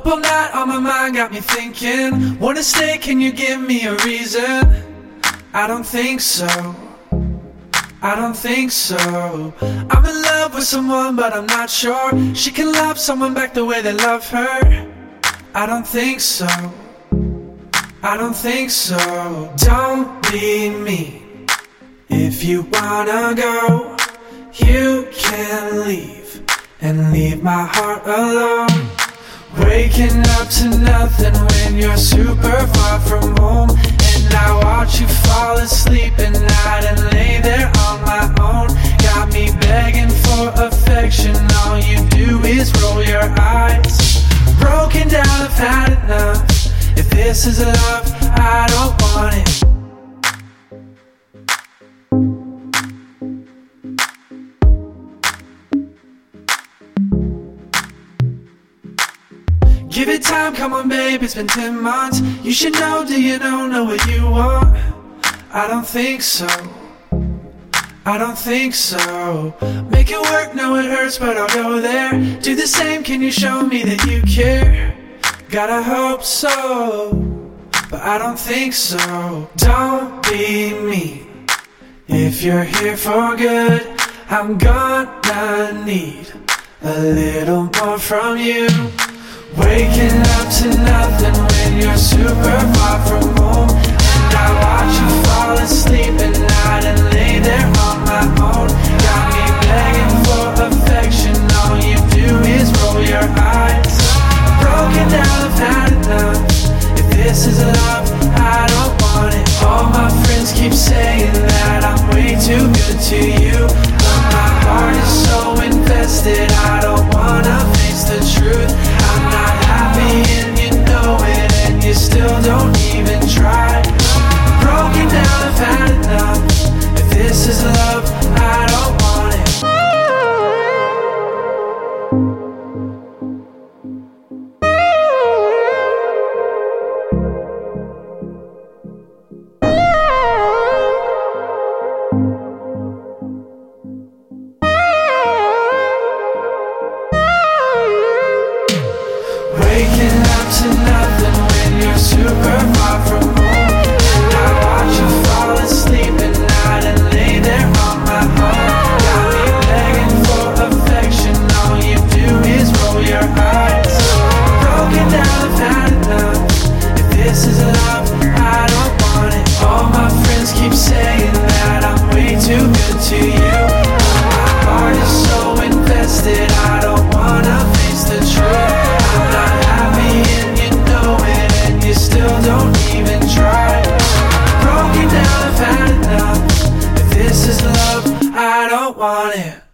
Up all night on my mind, got me thinking. Wanna stay, can you give me a reason? I don't think so, I don't think so. I'm in love with someone but I'm not sure she can love someone back the way they love her. I don't think so, I don't think so. Don't be mean. If you wanna go, you can leave and leave my heart alone. Waking up to nothing when you're super far from home, and I watch you fall asleep at night and lay there on my own. Got me begging for affection, all you do is roll your eyes. Broken down, I've had enough. If this is love, I don't want it. Give it time, come on babe, it's been 10 months. You should know, do you know what you want? I don't think so, I don't think so. Make it work, know it hurts, but I'll go there. Do the same, can you show me that you care? Gotta hope so, but I don't think so. Don't be mean. If you're here for good, I'm gonna need a little more from you. Waking up to nothing when you're super far from home, and I watch you fall asleep at night and lay there on my own. Got me begging for affection, all you do is roll your eyes. Broken down, I've had enough. If this is love, I don't want it. All my friends keep saying that I'm way too good to you, but my heart is so invested, I don't wanna face the truth. I'm not happy and you know it, and you still don't even try. Broken down, I've had enough. If this is love, I don't want it. Waking up to nothing when you're super far from home, and I watch you fall asleep at night and lay there on my own. Got me begging for affection, all you do is roll your eyes. Broken down, I've had enough. If this is love, I don't want it. All my friends keep saying that I'm way too good to you, but my heart is so invested, I don't wanna face the truth. Still don't even try. Broken down, I've had enough. If this is love, I don't want it.